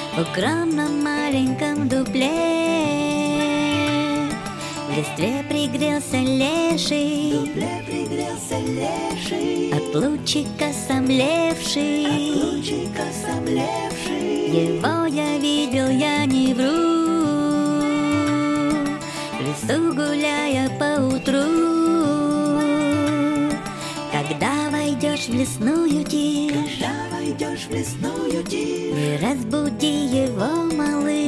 В укромном маленьком дупле в листве пригрелся леший, от лучика сомлевший. Его я видел, я не вру, в лесу гуляя поутру. Когда войдешь в лесную тишь, не разбуди его, малыш.